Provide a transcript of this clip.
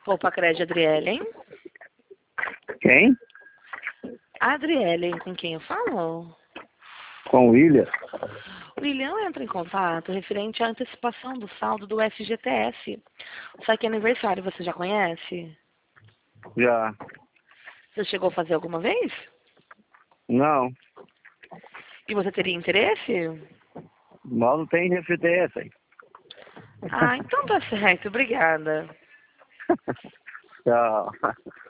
Poupa Crédito, Adriele, hein? Quem? Adriele, com quem eu falo? Com o William? O William entra em contato referente à antecipação do saldo do FGTS. Só que aniversário, você já conhece? Já. Você chegou a fazer alguma vez? Não. E você teria interesse? Mal não tem FTS aí. Ah, então tá certo. Obrigada. Tchau.